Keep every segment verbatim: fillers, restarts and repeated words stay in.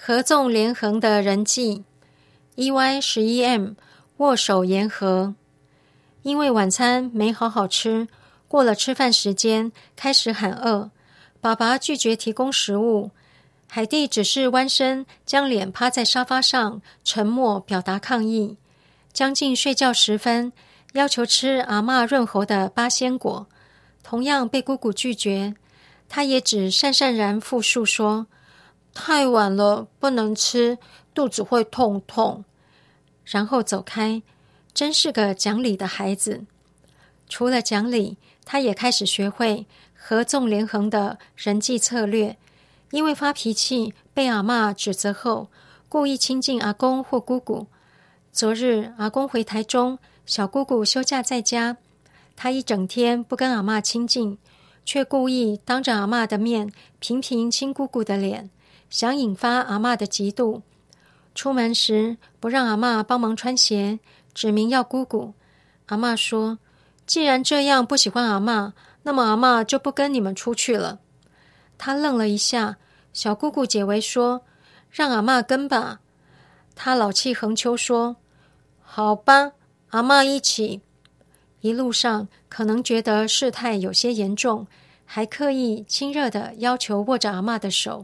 合纵连横的人际 E Y 十一 M 握手言和。因为晚餐没好好吃，过了吃饭时间，开始喊饿，爸爸拒绝提供食物，海蒂只是弯身将脸趴在沙发上，沉默表达抗议。将近睡觉时分，要求吃阿嬷润喉的八仙果，同样被姑姑拒绝。他也只讪讪然复述说，太晚了，不能吃，肚子会痛痛。然后走开，真是个讲理的孩子。除了讲理，他也开始学会合纵连横的人际策略。因为发脾气被阿嬷指责后，故意亲近阿公或姑姑。昨日阿公回台中，小姑姑休假在家，他一整天不跟阿嬷亲近，却故意当着阿嬷的面频频亲姑姑的脸，想引发阿嬷的嫉妒。出门时不让阿嬷帮忙穿鞋，指明要姑姑。阿嬷说，既然这样不喜欢阿嬷，那么阿嬷就不跟你们出去了。他愣了一下，小姑姑解围说，让阿嬷跟吧。他老气横秋说，好吧，阿嬷一起。一路上可能觉得事态有些严重，还刻意亲热地要求握着阿嬷的手。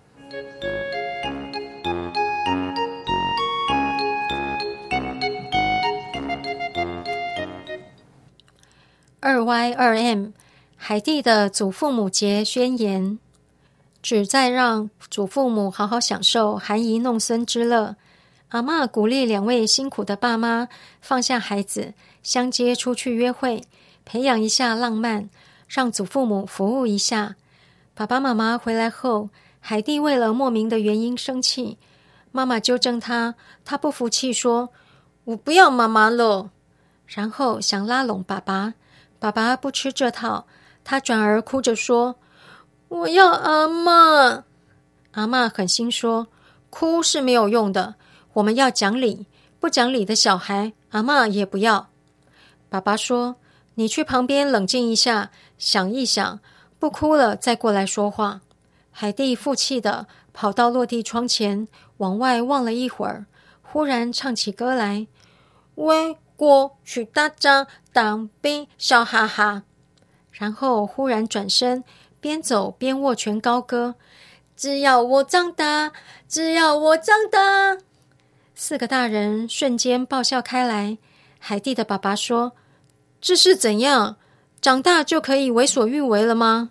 二 Y 二 M 海蒂的祖父母节宣言，旨在让祖父母好好享受含饴弄孙之乐。阿嬷鼓励两位辛苦的爸妈放下孩子，相接出去约会，培养一下浪漫，让祖父母服务一下。爸爸妈妈回来后，海蒂为了莫名的原因生气，妈妈纠正他，他不服气说，我不要妈妈了。然后想拉拢爸爸，爸爸不吃这套，他转而哭着说，我要阿嬷。阿嬷狠心说，哭是没有用的，我们要讲理，不讲理的小孩阿嬷也不要。爸爸说，你去旁边冷静一下，想一想，不哭了再过来说话。海蒂负气的跑到落地窗前，往外望了一会儿，忽然唱起歌来，为国去打仗，当兵笑哈哈。然后忽然转身，边走边握拳高歌，只要我长大，只要我长大。四个大人瞬间爆笑开来。海蒂的爸爸说，这是怎样？长大就可以为所欲为了吗？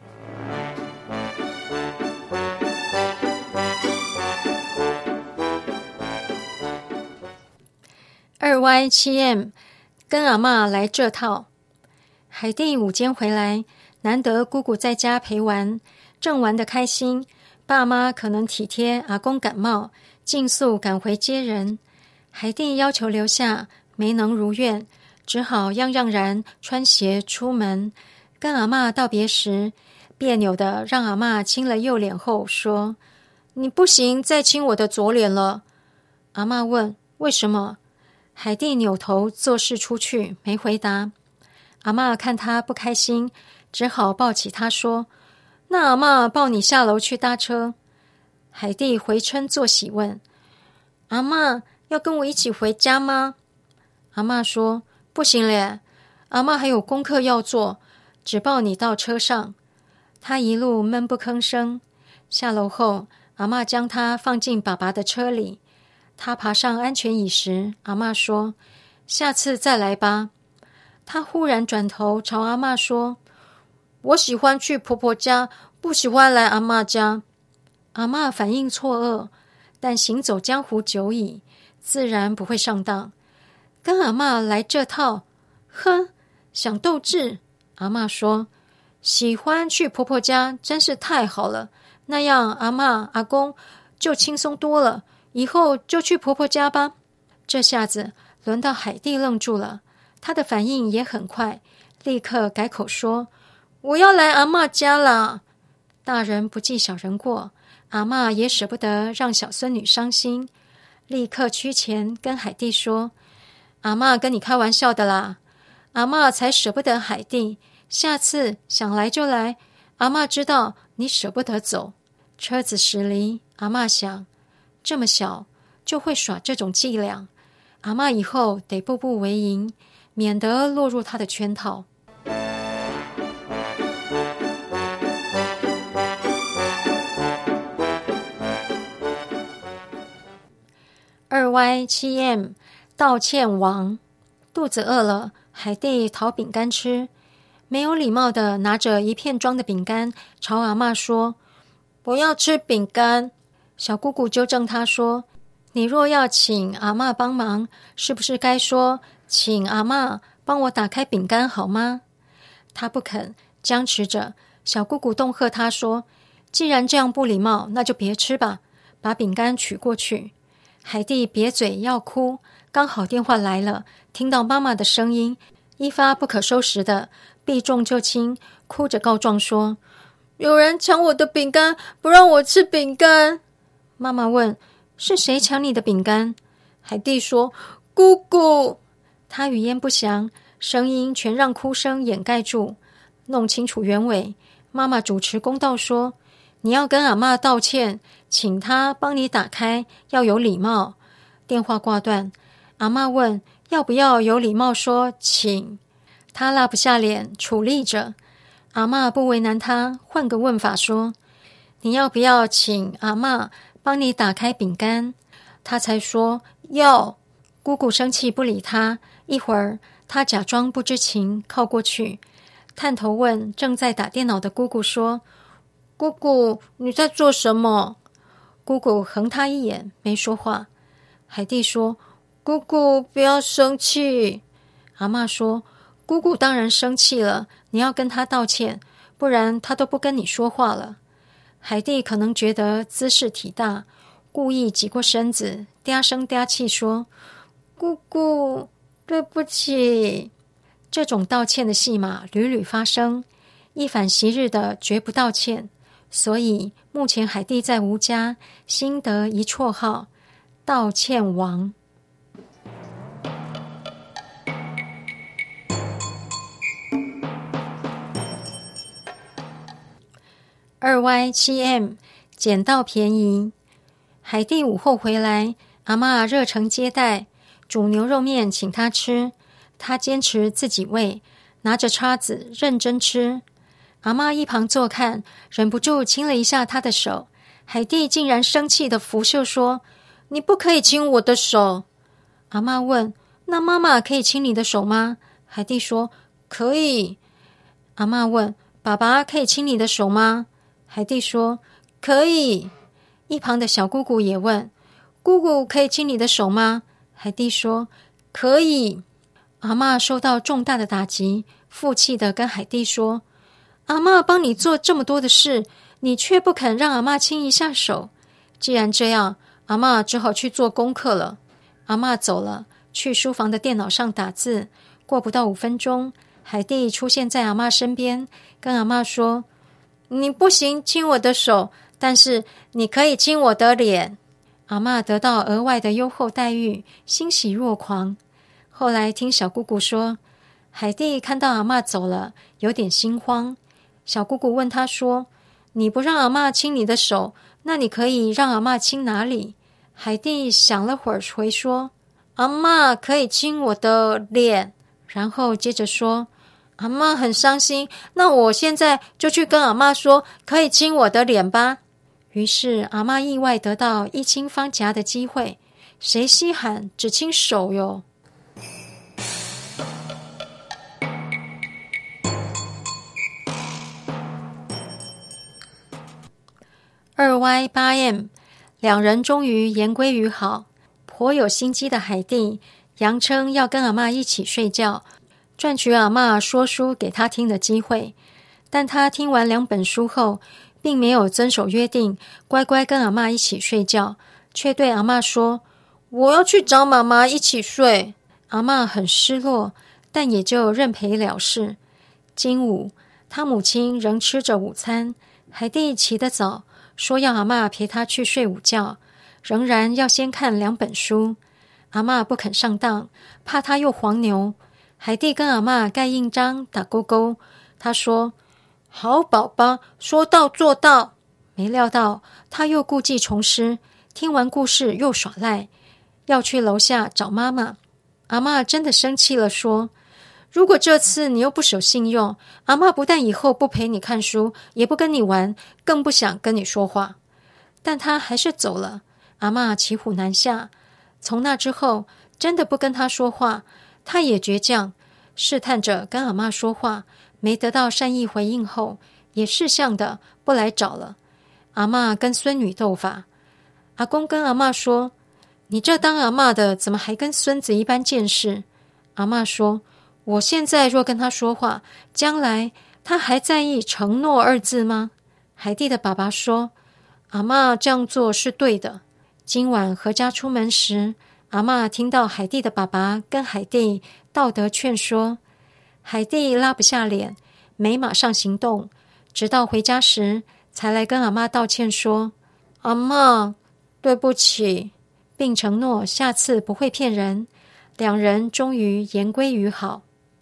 二 Y 七 M 跟阿嬷来这套。海蒂午间回来，难得姑姑在家陪玩，正玩得开心，爸妈可能体贴阿公感冒，尽速赶回接人。海蒂要求留下，没能如愿，只好怏怏然穿鞋出门。跟阿嬷道别时，别扭的让阿嬷亲了右脸后说，你不行再亲我的左脸了。阿嬷问，为什么？海蒂扭头做事出去，没回答。阿嬷看他不开心，只好抱起他说，那阿嬷抱你下楼去搭车。海蒂回嗔作喜问，阿嬷要跟我一起回家吗？阿嬷说，不行咧，阿嬷还有功课要做，只抱你到车上。他一路闷不吭声。下楼后，阿嬷将他放进爸爸的车里。他爬上安全椅时，阿嬷说，下次再来吧。他忽然转头朝阿嬷说，我喜欢去婆婆家，不喜欢来阿嬷家。阿嬷反应错愕，但行走江湖久矣，自然不会上当。跟阿嬷来这套，哼，想斗智。阿嬷说，喜欢去婆婆家真是太好了，那样阿嬷阿公就轻松多了，以后就去婆婆家吧。这下子轮到海蒂愣住了，他的反应也很快，立刻改口说，我要来阿嬷家啦。大人不计小人过，阿嬷也舍不得让小孙女伤心，立刻趋前跟海蒂说，阿嬷跟你开玩笑的啦，阿嬷才舍不得海蒂，下次想来就来，阿嬷知道你舍不得走。车子驶离， 阿嬷想，这么小就会耍这种伎俩，阿嬷以后得步步为营，免得落入他的圈套。二 Y 七 M 道歉王。肚子饿了，海蒂讨饼干吃，没有礼貌地拿着一片装的饼干朝阿嬷说，不要吃饼干。小姑姑纠正她说，你若要请阿嬷帮忙，是不是该说请阿嬷帮我打开饼干好吗？她不肯，僵持着。小姑姑恫吓她说，既然这样不礼貌，那就别吃吧，把饼干取过去。海蒂瘪嘴要哭，刚好电话来了，听到妈妈的声音，一发不可收拾的避重就轻，哭着告状说，有人抢我的饼干，不让我吃饼干。妈妈问，是谁抢你的饼干？海蒂说，姑姑。她语焉不详，声音全让哭声掩盖住。弄清楚原委，妈妈主持公道说，你要跟阿嬷道歉，请她帮你打开，要有礼貌。电话挂断，阿嬷问要不要有礼貌说请，她拉不下脸，处立着。阿嬷不为难她，换个问法说，你要不要请阿嬷帮你打开饼干？她才说要。姑姑生气不理她，一会儿她假装不知情，靠过去，探头问正在打电脑的姑姑说，姑姑，你在做什么？姑姑横她一眼，没说话。海蒂说，姑姑不要生气。阿嬷说，姑姑当然生气了，你要跟她道歉，不然她都不跟你说话了。海蒂可能觉得姿势体大，故意挤过身子，嗲声嗲气说，姑姑，对不起。这种道歉的戏码屡屡发生，一反昔日的绝不道歉，所以目前海蒂在吴家新得一绰号，道歉王。二 Y 七 M 捡到便宜。海蒂午后回来，阿嬷热诚接待，煮牛肉面请她吃，她坚持自己喂，拿着叉子认真吃。阿嬷一旁坐看，忍不住亲了一下她的手。海蒂竟然生气地拂袖说，你不可以亲我的手。阿嬷问，那妈妈可以亲你的手吗？海蒂说，可以。阿嬷问，爸爸可以亲你的手吗？海蒂说，可以。一旁的小姑姑也问，姑姑可以亲你的手吗？海蒂说，可以。阿嬷受到重大的打击，负气地跟海蒂说，阿嬷帮你做这么多的事，你却不肯让阿嬷亲一下手。既然这样，阿嬷只好去做功课了。阿嬷走了，去书房的电脑上打字。过不到五分钟，海蒂出现在阿嬷身边，跟阿嬷说，你不行亲我的手，但是你可以亲我的脸。阿嬷得到额外的优厚待遇，欣喜若狂。后来听小姑姑说，海蒂看到阿嬷走了，有点心慌。小姑姑问她说，你不让阿嬷亲你的手，那你可以让阿嬷亲哪里？海蒂想了会儿回说，阿嬷可以亲我的脸。然后接着说，阿嬷很伤心，那我现在就去跟阿嬷说，可以亲我的脸吧。于是阿嬷意外得到一亲芳颊的机会，谁稀罕只亲手哟。二 Y 八 M 两人终于言归于好。颇有心机的海蒂扬称要跟阿嬷一起睡觉，赚取阿嬷说书给他听的机会。但他听完两本书后，并没有遵守约定，乖乖跟阿嬷一起睡觉，却对阿嬷说，我要去找妈妈一起睡。阿嬷很失落，但也就认赔了事。今午他母亲仍吃着午餐，海蒂起得早，说要阿嬷陪他去睡午觉，仍然要先看两本书。阿嬷不肯上当，怕他又黄牛。海蒂跟阿嬷盖印章打勾勾，他说，好宝宝，说到做到。 没料到他又故技重施，听完故事又耍赖，要去楼下找妈妈。阿嬷真的生气了，说：如果这次你又不守信用，阿嬷不但以后不陪你看书，也不跟你玩，更不想跟你说话。但他还是走了。阿嬷骑虎难下，从那之后真的不跟他说话。他也倔强，试探着跟阿嬷说话，没得到善意回应后，也识相的不来找了。阿嬷跟孙女斗法，阿公跟阿嬷说：你这当阿嬷的怎么还跟孙子一般见识？阿嬷说：我现在若跟他说话，将来他还在意承诺二字吗？海蒂的爸爸说：阿嬷这样做是对的。今晚合家出门时，阿嬷听到海蒂的爸爸跟海蒂道德劝说，海蒂拉不下脸，没马上行动，直到回家时才来跟阿嬷道歉说：阿嬷，对不起，并承诺下次不会骗人。两人终于言归于好。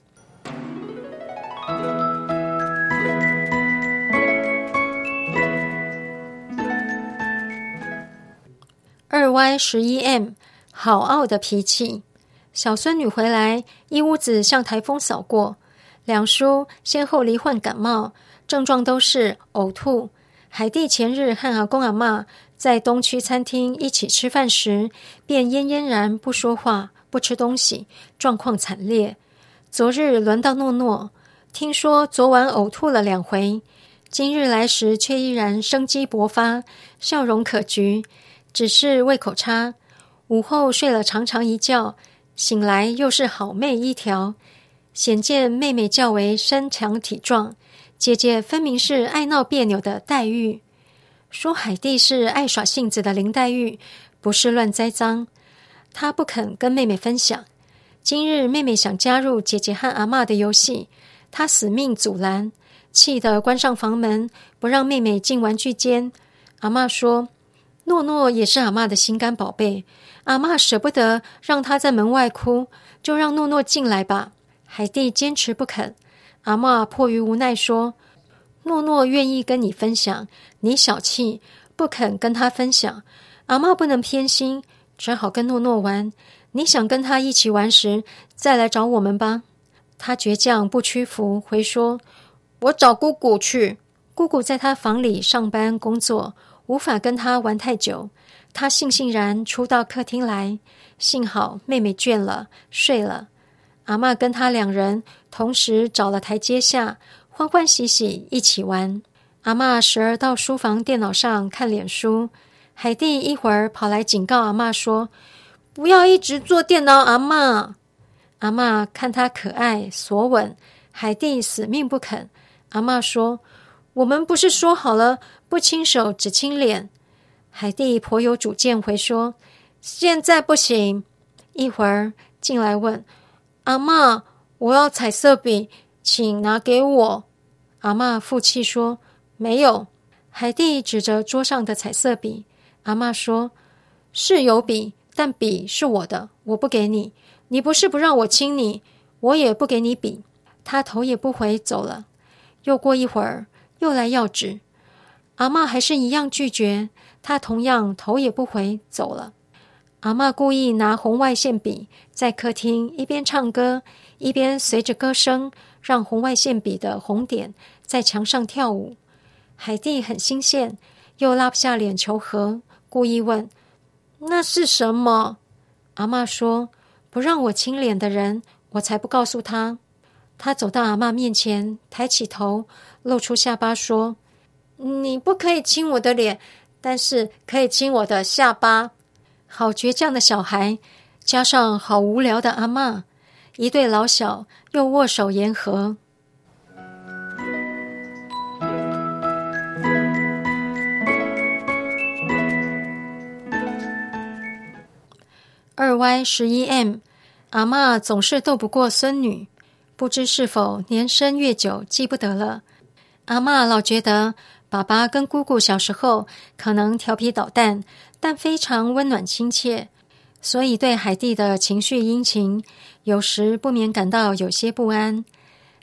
二 Y 十一 M 好傲的脾气。小孙女回来，一屋子像台风扫过，两叔先后罹患感冒，症状都是呕吐。海蒂前日和阿公阿嬷在东区餐厅一起吃饭时，便嫣嫣然不说话，不吃东西，状况惨烈。昨日轮到诺诺，听说昨晚呕吐了两回，今日来时却依然生机勃发，笑容可掬，只是胃口差。午后睡了长长一觉，醒来又是好妹一条，显见妹妹较为身强体壮，姐姐分明是爱闹别扭的黛玉。说海蒂是爱耍性子的林黛玉，不是乱栽赃。她不肯跟妹妹分享。今日妹妹想加入姐姐和阿嬷的游戏，她死命阻拦，气得关上房门，不让妹妹进玩具间。阿嬷说：诺诺也是阿嬷的心肝宝贝，阿嬷舍不得让她在门外哭，就让诺诺进来吧。海蒂坚持不肯，阿嬷迫于无奈说：诺诺愿意跟你分享，你小气，不肯跟他分享。阿嬷不能偏心，只好跟诺诺玩。你想跟他一起玩时，再来找我们吧。他倔强不屈服，回说：我找姑姑去。姑姑在他房里上班工作，无法跟他玩太久。他悻悻然出到客厅来，幸好妹妹倦了，睡了。阿嬷跟他两人同时找了台阶下，欢欢喜喜一起玩。阿嬷时而到书房电脑上看脸书，海蒂一会儿跑来警告阿嬷说：不要一直做电脑，阿嬷。阿嬷看他可爱索吻，海蒂死命不肯。阿嬷说：我们不是说好了不亲手只亲脸？海蒂颇有主见回说：现在不行。一会儿进来问：阿嬷，我要彩色笔，请拿给我。阿嬷负气说：没有。海蒂指着桌上的彩色笔。阿嬷说：是有笔，但笔是我的，我不给你。你不是不让我亲你，我也不给你笔。他头也不回走了。又过一会儿，又来要纸。阿嬷还是一样拒绝，他同样头也不回走了。阿嬷故意拿红外线笔，在客厅一边唱歌，一边随着歌声，让红外线笔的红点在墙上跳舞。海蒂很新鲜，又拉不下脸求和，故意问：那是什么？阿嬷说：不让我亲脸的人，我才不告诉他。他走到阿嬷面前，抬起头，露出下巴说：你不可以亲我的脸，但是可以亲我的下巴。好倔强的小孩，加上好无聊的阿嬷，一对老小又握手言和。二 Y 十一 M 阿嬷总是斗不过孙女，不知是否年深月久记不得了。阿嬷老觉得爸爸跟姑姑小时候可能调皮捣蛋，但非常温暖亲切，所以对海蒂的情绪殷勤有时不免感到有些不安。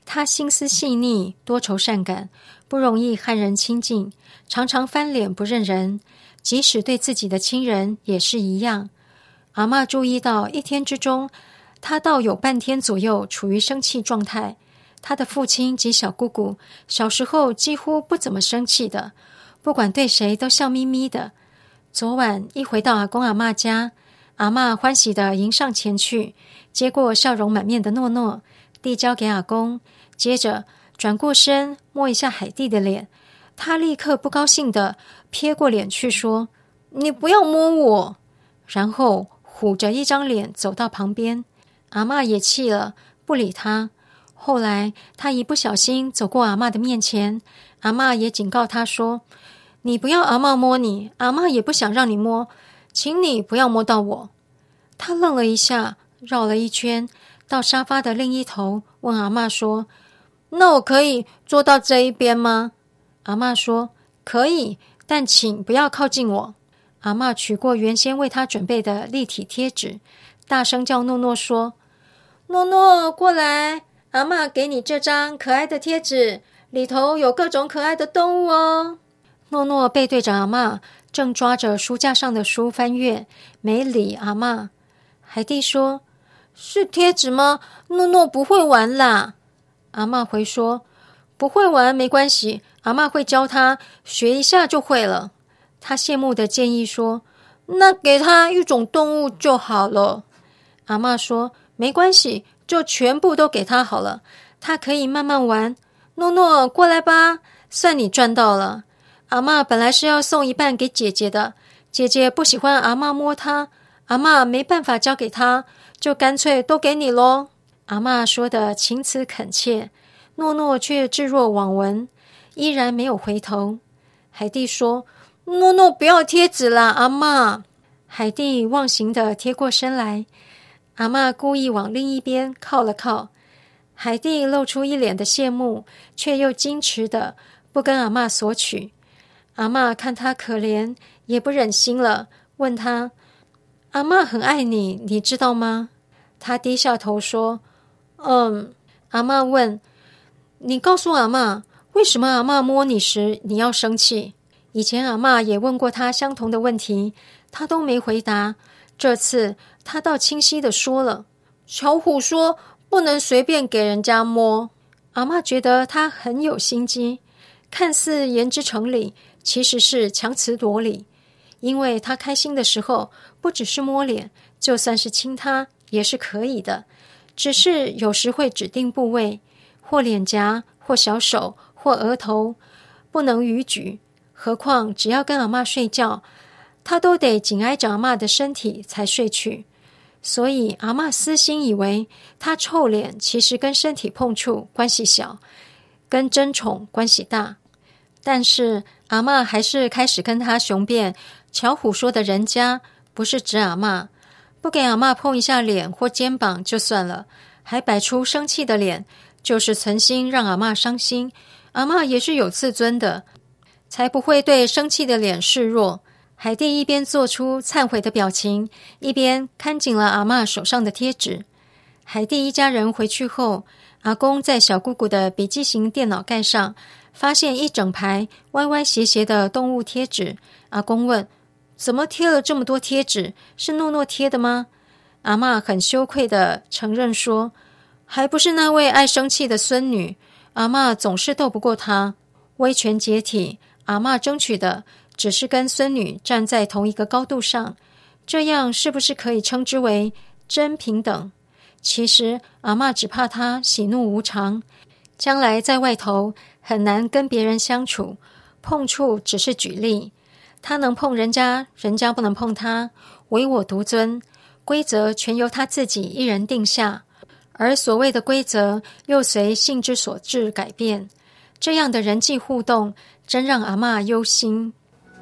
他心思细腻，多愁善感，不容易和人亲近，常常翻脸不认人，即使对自己的亲人也是一样。阿嬷注意到一天之中，他倒有半天左右处于生气状态。他的父亲及小姑姑小时候几乎不怎么生气的，不管对谁都笑眯眯的。昨晚一回到阿公阿嬷家，阿嬷欢喜地迎上前去，接过笑容满面的诺诺，递交给阿公，接着转过身摸一下海蒂的脸。他立刻不高兴地撇过脸去说：“你不要摸我！”然后虎着一张脸走到旁边。阿嬷也气了，不理他。后来他一不小心走过阿嬷的面前，阿嬷也警告他说：“你不要阿嬷摸你，阿嬷也不想让你摸，请你不要摸到我。”他愣了一下，绕了一圈，到沙发的另一头，问阿嬷说：“那我可以坐到这一边吗？”阿嬷说：“可以，但请不要靠近我。”阿嬷取过原先为他准备的立体贴纸，大声叫诺诺说：“诺诺，过来，阿嬷给你这张可爱的贴纸，里头有各种可爱的动物哦。”诺诺背对着阿嬷，正抓着书架上的书翻阅，没理阿嬷。海蒂说：“是贴纸吗？诺诺不会玩啦。”阿嬷回说：“不会玩没关系，阿嬷会教他，学一下就会了。”他羡慕地建议说：“那给他一种动物就好了。”阿嬷说：“没关系，就全部都给他好了，他可以慢慢玩。诺诺，过来吧，算你赚到了。”阿嬷本来是要送一半给姐姐的，姐姐不喜欢阿嬷摸她，阿嬷没办法交给她，就干脆都给你咯。阿嬷说的情辞恳切，诺诺却置若罔闻，依然没有回头。海蒂说：“诺诺不要贴纸啦，阿嬷。”海蒂忘形地贴过身来，阿嬷故意往另一边靠了靠。海蒂露出一脸的羡慕，却又矜持的不跟阿嬷索取。阿嬷看他可怜，也不忍心了，问他：“阿嬷很爱你，你知道吗？”他低下头说：“嗯。”阿嬷问：“你告诉阿嬷，为什么阿嬷摸你时你要生气？”以前阿嬷也问过他相同的问题，他都没回答。这次他倒清晰地说了：“巧虎说不能随便给人家摸。”阿嬷觉得他很有心机，看似言之成理，其实是强词夺理。因为他开心的时候，不只是摸脸，就算是亲他也是可以的，只是有时会指定部位，或脸颊，或小手，或额头，不能逾矩。何况只要跟阿嬷睡觉，他都得紧挨着阿嬷的身体才睡去。所以阿嬷私心以为他臭脸其实跟身体碰触关系小，跟争宠关系大。但是阿嬷还是开始跟他雄辩，巧虎说的人家不是指阿嬷，不给阿嬷碰一下脸或肩膀就算了，还摆出生气的脸，就是存心让阿嬷伤心。阿嬷也是有自尊的，才不会对生气的脸示弱。海蒂一边做出忏悔的表情，一边看紧了阿嬷手上的贴纸。海蒂一家人回去后，阿公在小姑姑的笔记型电脑盖上发现一整排歪歪斜斜的动物贴纸。阿公问：“怎么贴了这么多贴纸？是诺诺贴的吗？”阿嬷很羞愧地承认说：“还不是那位爱生气的孙女，阿嬷总是斗不过她。”威权解体，阿嬷争取的只是跟孙女站在同一个高度上，这样是不是可以称之为真平等？其实阿嬷只怕她喜怒无常，将来在外头很难跟别人相处，碰触只是举例，她能碰人家，人家不能碰她，唯我独尊，规则全由她自己一人定下，而所谓的规则又随性之所至改变，这样的人际互动真让阿嬷忧心。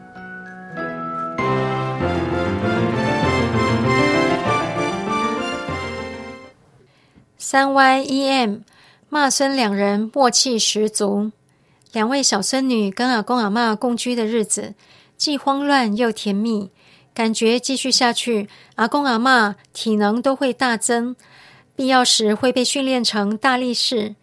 三 Y E M 骂孙两人默契十足。两位小孙女跟阿公阿嬷共居的日子既慌乱又甜蜜，感觉继续下去，阿公阿嬷体能都会大增，必要时会被训练成大力士。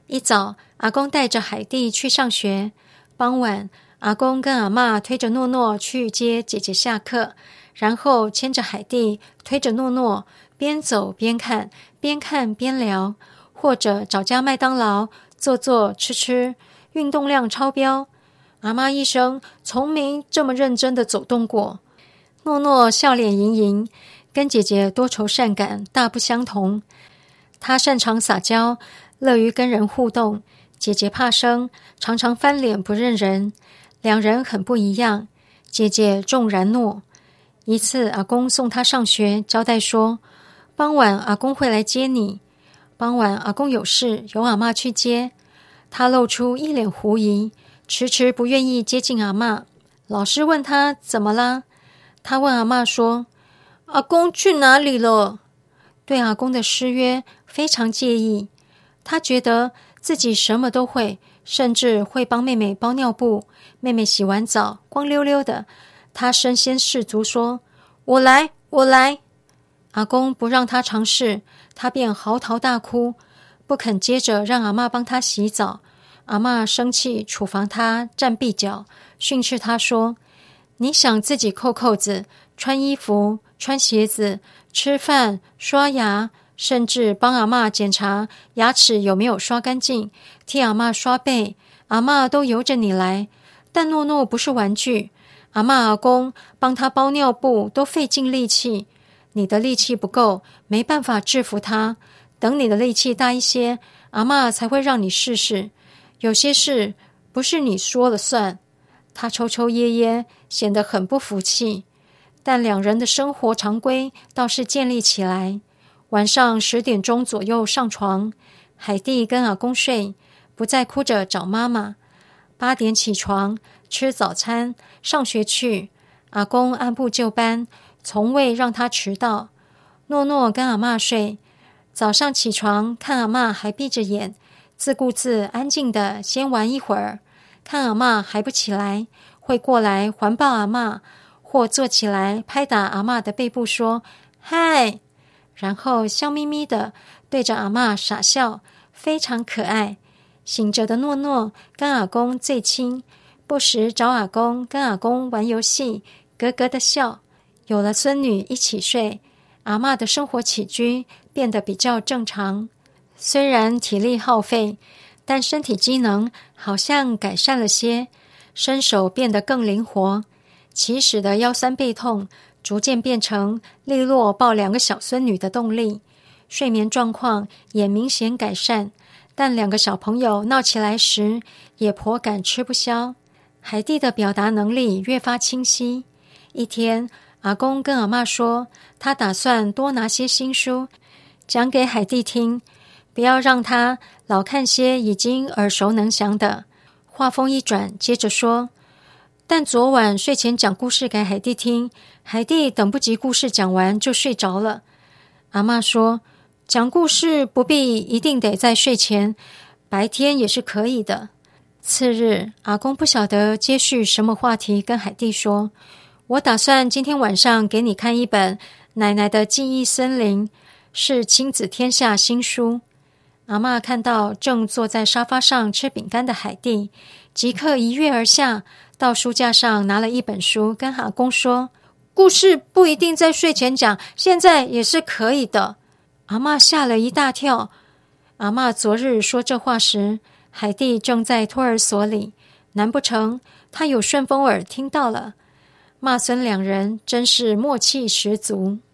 一早，阿公带着海蒂去上学，傍晚，阿公跟阿嬷推着诺诺去接姐姐下课，然后牵着海蒂，推着诺诺，边走边看，边看边聊，或者找家麦当劳坐坐吃吃，运动量超标。阿嬷一生从没这么认真的走动过。诺诺笑脸盈盈，跟姐姐多愁善感大不相同。她擅长撒娇，乐于跟人互动，姐姐怕生，常常翻脸不认人，两人很不一样。姐姐重然诺。一次阿公送她上学，交代说傍晚阿公会来接你。傍晚阿公有事，由阿嬷去接。她露出一脸狐疑，迟迟不愿意接近阿嬷。老师问她怎么啦，她问阿嬷说阿公去哪里了？对阿公的失约非常介意，她觉得自己什么都会，甚至会帮妹妹包尿布，妹妹洗完澡光溜溜的，她身先士卒说我来我来。阿公不让她尝试，她便嚎啕大哭，不肯接着让阿嬷帮她洗澡。阿嬷生气处罚她站壁脚，训斥她说你想自己扣扣子，穿衣服，穿鞋子，吃饭，刷牙，甚至帮阿嬷检查牙齿有没有刷干净，替阿嬷刷背，阿嬷都由着你来。但诺诺不是玩具，阿嬷阿公帮她包尿布都费尽力气，你的力气不够，没办法制服她。等你的力气大一些，阿嬷才会让你试试。有些事不是你说了算。他抽抽噎噎，显得很不服气。但两人的生活常规倒是建立起来。晚上十点钟左右上床，海蒂跟阿公睡，不再哭着找妈妈。八点起床，吃早餐，上学去。阿公按部就班，从未让他迟到。诺诺跟阿嬷睡，早上起床看阿嬷还闭着眼，自顾自安静的先玩一会儿，看阿嬷还不起来，会过来环抱阿嬷，或坐起来拍打阿嬷的背部说嗨，然后笑眯眯的对着阿嬷傻笑，非常可爱。醒着的诺诺跟阿公最亲，不时找阿公跟阿公玩游戏，咯咯的笑。有了孙女一起睡，阿嬷的生活起居变得比较正常。虽然体力耗费，但身体机能好像改善了些，身手变得更灵活。起始的腰酸背痛逐渐变成利落抱两个小孙女的动力，睡眠状况也明显改善，但两个小朋友闹起来时也颇感吃不消。海蒂的表达能力越发清晰。一天，阿公跟阿嬷说他打算多拿些新书讲给海蒂听，不要让他老看些已经耳熟能详的。话锋一转，接着说，但昨晚睡前讲故事给海蒂听，海蒂等不及故事讲完就睡着了。阿嬷说，讲故事不必一定得在睡前，白天也是可以的。次日，阿公不晓得接续什么话题，跟海蒂说，我打算今天晚上给你看一本奶奶的记忆森林，是亲子天下新书。阿嬷看到正坐在沙发上吃饼干的海蒂，即刻一跃而下，到书架上拿了一本书，跟阿公说，故事不一定在睡前讲，现在也是可以的。阿嬷吓了一大跳。阿嬷昨日说这话时，海蒂正在托儿所里，难不成她有顺风耳听到了？妈孙两人真是默契十足。